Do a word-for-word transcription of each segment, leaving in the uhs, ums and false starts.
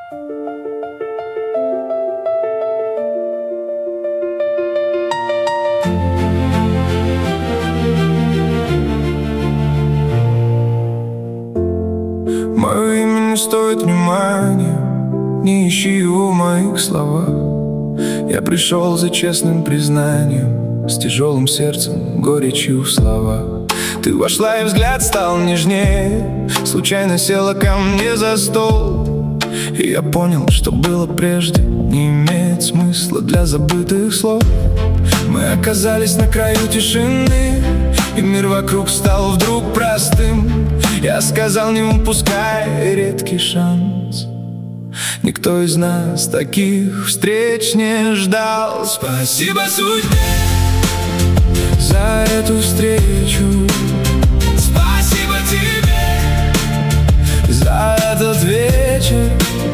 Мое имя не стоит внимания, не ищи его в моих словах. Я пришел за честным признанием, с тяжелым сердцем, горечью в словах. Ты вошла, и взгляд стал нежнее, случайно села ко мне за стол. И я понял, что было прежде, не имеет смысла для забытых слов. Мы оказались на краю тишины, и мир вокруг стал вдруг простым. Я сказал, не упускай редкий шанс, никто из нас таких встреч не ждал. Спасибо судьбе за эту встречу, спасибо тебе за этот вечер.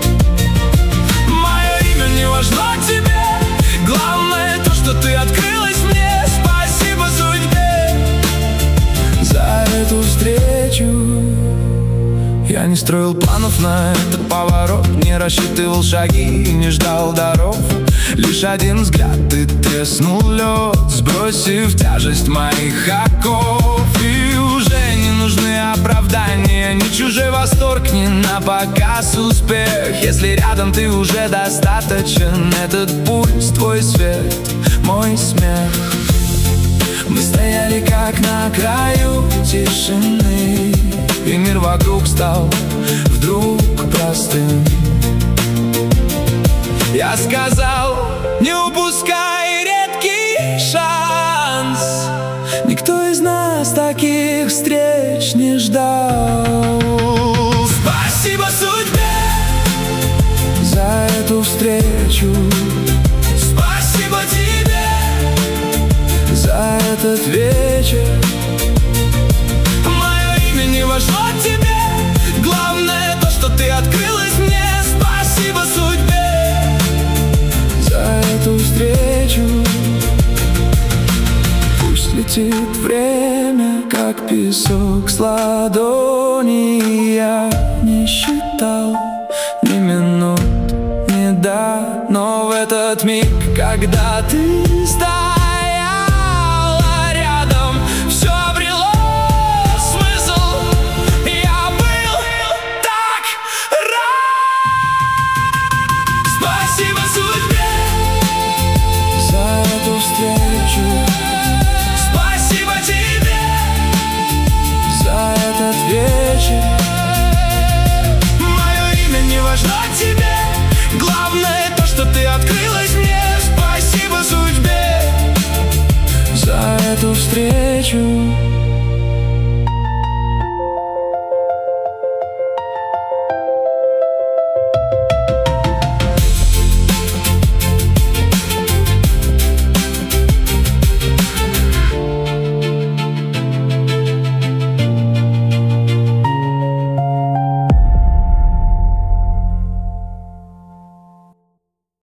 Мое имя не важно тебе, главное то, что ты открылась мне. Спасибо судьбе за эту встречу. Я не строил планов на этот поворот, не рассчитывал шаги и не ждал даров. Лишь один взгляд, и треснул лед, сбросив тяжесть моих оков. И уже не нужны оправдания, ни чужой восторг, ни на показ успех. Если рядом ты уже достаточен, этот пульс, твой свет, мой смех. Мы стояли как на краю тишины, и мир вокруг стал вдруг простым. Я сказал, не упускай редкий шанс, никто из нас таких встреч не ждал. Спасибо судьбе за эту встречу, спасибо тебе за этот вечер. Не важно тебе, главное то, что ты открылась мне. Спасибо судьбе за эту встречу. Пусть летит время, как песок с ладони. Я не считал ни минут, ни да, но в этот миг, когда ты стояла рядом, все обрело. Спасибо тебе за этот вечер. Мое имя не важно тебе, главное то, что ты открылась мне. Спасибо судьбе за эту встречу.